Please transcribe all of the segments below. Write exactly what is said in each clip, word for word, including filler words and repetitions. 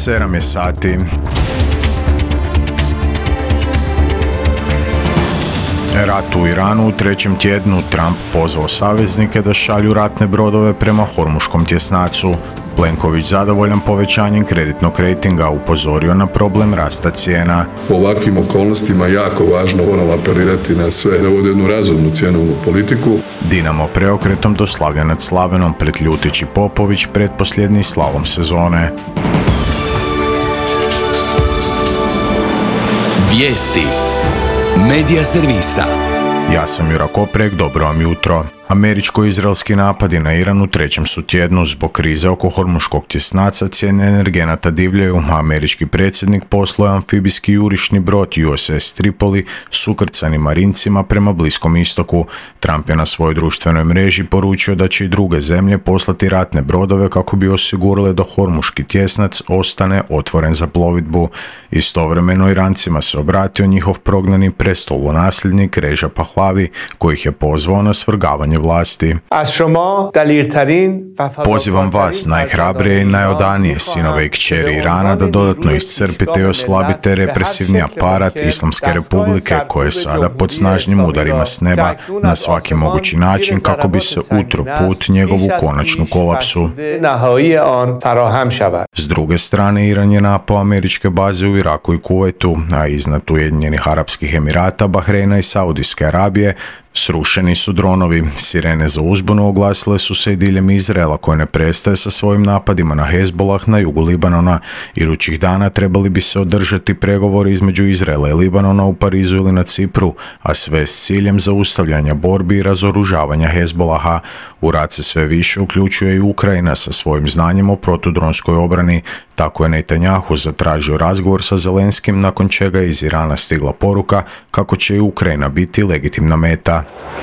sedam je sati. Rat u Iranu u trećem tjednu. Trump pozvao saveznike da šalju ratne brodove prema Hormuškom tjesnacu. Plenković zadovoljan povećanjem kreditnog rejtinga, upozorio na problem rasta cijena. U ovakvim okolnostima jako važno ponovo apelirati na sve da vode jednu razumnu cjenovnu politiku. Dinamo preokretom doslavlja nad Slavenom pred Ljutić i Popović pretposljednji slalom sezone. Vijesti Medija servisa. Ja sam Jura Koprek, dobro vam jutro. Američko-izraelski napadi na Iran u trećem su tjednu. Zbog krize oko Hormuškog tjesnaca cijene energenata divljaju, a američki predsjednik poslao je amfibijski jurišni brod U S S Tripoli s ukrcanim marincima prema Bliskom istoku. Trump je na svojoj društvenoj mreži poručio da će i druge zemlje poslati ratne brodove kako bi osigurale da Hormuški tjesnac ostane otvoren za plovidbu. Istovremeno Irancima se obratio njihov prognani prestolonasljednik Reža Pahlavi, koji ih je pozvao na svrgavanje vlasti. Pozivam vas, najhrabrije i najodanije sinove i kćeri Irana, da dodatno iscrpite i oslabite represivni aparat Islamske republike, koje je sada pod snažnim udarima s neba na svaki mogući način kako bi se utro put njegovu konačnu kolapsu. S druge strane, Iran je napao američke baze u Iraku i Kuvajtu, a iznad Ujedinjenih Arapskih Emirata, Bahreina i Saudijske Arabije srušeni su dronovi. Sirene za uzbunu oglasile su se i diljem Izraela, koje ne prestaje sa svojim napadima na Hezbolah na jugu Libanona. Idućih dana trebali bi se održati pregovori između Izraela i Libanona u Parizu ili na Cipru, a sve s ciljem zaustavljanja borbi i razoružavanja Hezbolaha. U rat se sve više uključuje i Ukrajina sa svojim znanjem o protudronskoj obrani. Tako je Netanjahu zatražio razgovor sa Zelenskim, nakon čega je iz Irana stigla poruka kako će i Ukrajina biti legitimna meta.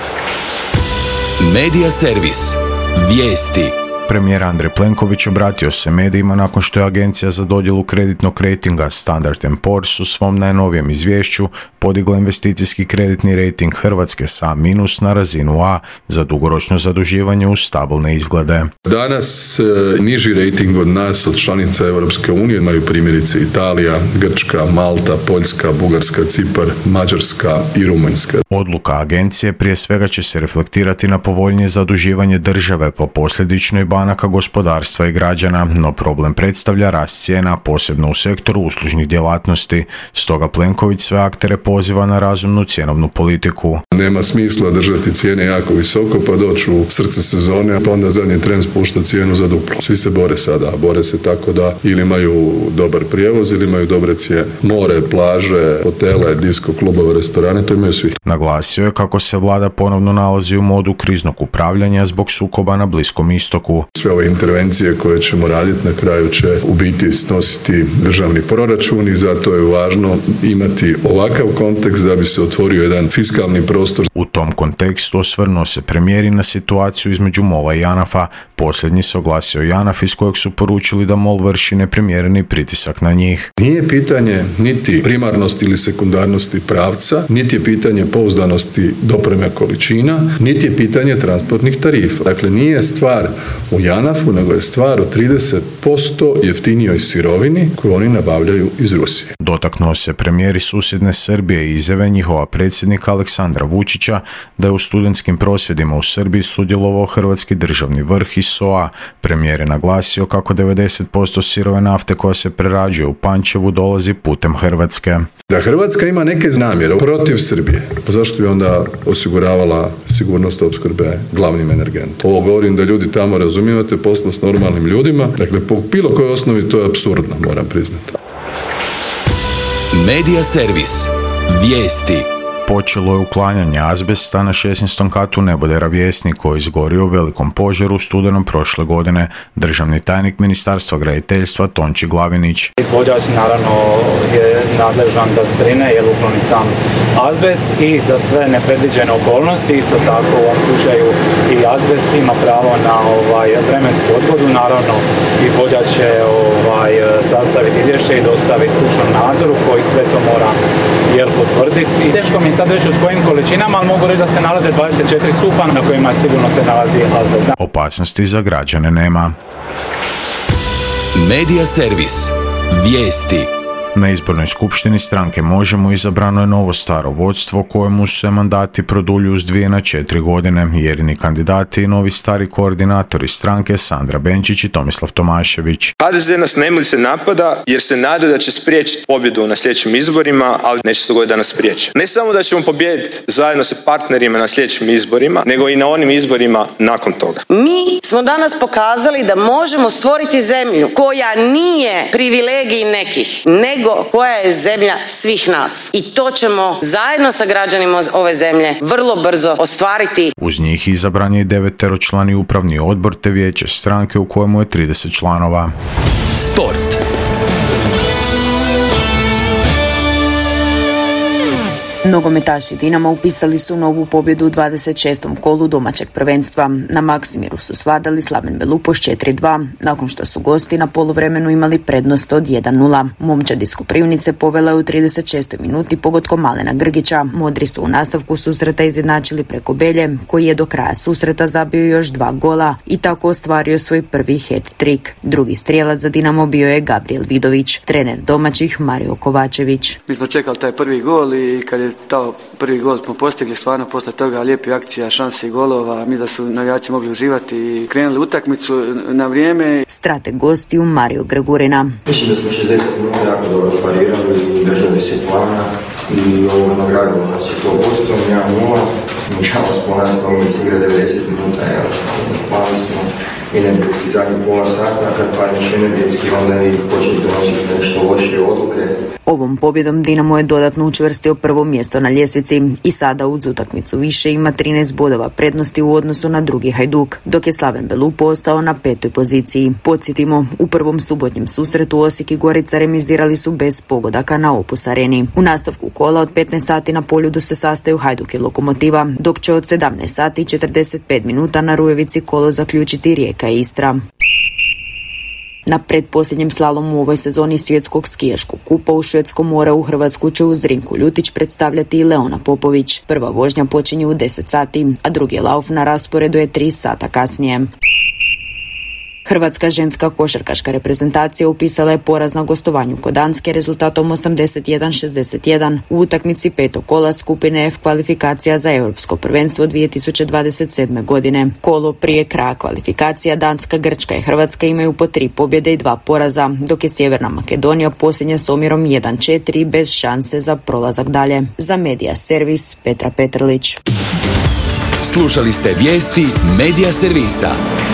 Medija servis. Vijesti. Premijer Andrej Plenković obratio se medijima nakon što je Agencija za dodjelu kreditnog rejtinga Standard and Poor's u svom najnovijem izvješću podigla investicijski kreditni rejting Hrvatske sa minus na razinu A za dugoročno zaduživanje uz stabilne izglede. Danas e, niži rejting od nas, od članica Europske unije, imaju primjerice Italija, Grčka, Malta, Poljska, Bugarska, Cipar, Mađarska i Rumunjska. Odluka agencije prije svega će se reflektirati na povoljnije zaduživanje države, po posljedično i banaka, gospodarstva i građana, no problem predstavlja rast cijena, posebno u sektoru uslužnih djelatnosti. Stoga Plenković sve aktere poziva na razumnu cjenovnu politiku. Nema smisla držati cijene jako visoko pa doći u srce sezone, pa onda zadnji tren spušta cijenu za duplo. Svi se bore sada, bore se tako da ili imaju dobar prijevoz ili imaju dobre cijene. More, plaže, hotele, disko, klubove, restorane, to imaju svi. Naglasio je kako se vlada ponovno nalazi u modu kriznog upravljanja zbog sukoba na Bliskom istoku. Sve ove intervencije koje ćemo raditi na kraju će u biti snositi državni proračun i zato je važno imati ovakav kontekst da bi se otvorio jedan fiskalni prostor. U tom kontekstu osvrnuo se premijer i na situaciju između MOL-a i JANAF-a. Posljednji se oglasio JANAF iz kojeg su poručili da MOL vrši neprimjereni pritisak na njih. Nije pitanje niti primarnosti ili sekundarnosti pravca, niti je pitanje pouzdanosti dopreme količina, niti je pitanje transportnih tarifa. Dakle, nije stvar u JANAF-u, nego je stvar o trideset posto jeftinijoj sirovini koju oni nabavljaju iz Rusije. Dotaknuo se premijer iz susjedne Srbije i izjave njihova predsjednika Aleksandra Vučića da je u studentskim prosvjedima u Srbiji sudjelovao hrvatski državni vrh i S O A. Premijer je naglasio kako devedeset posto sirove nafte koja se prerađuje u Pančevu dolazi putem Hrvatske. Da Hrvatska ima neke namjere protiv Srbije, pa zašto bi onda osiguravala sigurnost opskrbe glavnim energentom? Ovo govorim da ljudi tamo razumijete posla s normalnim ljudima, dakle po bilo kojoj osnovi to je apsurdno, moram priznati. Medija servis. Vijesti. Počelo je uklanjanje azbesta na šesnaestom katu nebodera Vjesnik koji je izgorio u velikom požaru u studenom prošle godine. Državni tajnik Ministarstva graditeljstva Tonči Glavinić. Izvođač naravno je nadležan da zbrine jer ukloni sam azbest i za sve nepredviđene okolnosti. Isto tako u ovom slučaju i azbest ima pravo na ovaj, vremensku odgodu. Naravno izvođač će ovaj, sastaviti izvješće i dostaviti stručnom nadzoru koji sve to mora jel, potvrditi. I teško mi sad reći od kojim količinama, ali mogu reći da se nalaze dvadeset četiri stupana na kojima sigurno se nalazi azbest. Opasnosti za građane nema. Medija servis. Vijesti. Na izbornoj skupštini stranke Možemo izabrano je novo staro vodstvo kojemu se mandati produljuju s dvije na četiri godine. Jedini kandidati i novi stari koordinatori stranke Sandra Benčić i Tomislav Tomašević. ha de ze nas nemilice napada jer se nada da će spriječiti pobjedu na sljedećim izborima, ali neće se dogoditi da nas spriječe. Ne samo da ćemo pobijediti zajedno sa partnerima na sljedećim izborima, nego i na onim izborima nakon toga. Mi smo danas pokazali da možemo stvoriti zemlju koja nije privilegij nekih, nego koja je zemlja svih nas. I to ćemo zajedno sa građanima ove zemlje vrlo brzo ostvariti. Uz njih izabran je deveteročlani upravni odbor te vijeće stranke u kojemu je trideset članova. Sport. Nogometaši Dinama upisali su novu pobjedu u dvadeset šestom kolu domaćeg prvenstva. Na Maksimiru su svladali Slaven Belupo s četiri dva, nakon što su gosti na poluvremenu imali prednost od jedan nula. Momčad iz Koprivnice povela je u trideset šestoj minuti pogodkom Malena Grgića. Modri su u nastavku susreta izjednačili preko Belje, koji je do kraja susreta zabio još dva gola i tako ostvario svoj prvi hat-trick. Drugi strijelac za Dinamo bio je Gabriel Vidović. Trener domaćih Mario Kovačević. Mi smo čekali taj prvi gol i kad je to prvi gol smo postigli, stvarno posle toga lijepi akcija, šanse i golova, mi da su navijači mogli uživati i krenuli utakmicu na vrijeme. Strateg gostiju Mario Gregurina. Mislim da smo šezdeset minuta jako dobro parirali i držali se plana i ovo nagradilo nas je to posto, jedan nula. Nažalost, po nas Tomic igra devedeset minuta, jel, pali smo energetski zadnji pola sata, kad pališ energetski, onda i počeli donositi nešto lošije odluke. Ovom pobjedom Dinamo je dodatno učvrstio prvo mjesto na ljestvici i sada uz utakmicu više ima trinaest bodova prednosti u odnosu na drugi Hajduk, dok je Slaven Belupo ostao na petoj poziciji. Podsjetimo, u prvom subotnjem susretu Osijek i Gorica remizirali su bez pogodaka na Opus Areni. U nastavku kola od petnaest sati na Poljudu se sastaju Hajduk i Lokomotiva, dok će od sedamnaest sati i četrdeset pet minuta na Rujevici kolo zaključiti Rijeka i Istra. Na pretposljednjem slalomu u ovoj sezoni svjetskog skijaškog kupa u Švedsko more u Hrvatsku će uz Zrinku Ljutić predstavljati i Leona Popović. Prva vožnja počinje u deset sati, a drugi lauf na rasporedu je tri sata kasnije. Hrvatska ženska košarkaška reprezentacija upisala je poraz na gostovanju kod Danske rezultatom osamdeset jedan šezdeset jedan u utakmici petog kola skupine F kvalifikacija za Europsko prvenstvo dvije tisuće dvadeset sedme godine. Kolo prije kraja kvalifikacija Danska, Grčka i Hrvatska imaju po tri pobjede i dva poraza, dok je Sjeverna Makedonija posljednja s omjerom jedan četiri bez šanse za prolazak dalje. Za Medija Servis Petra Petrlić. Slušali ste vijesti Medija Servisa.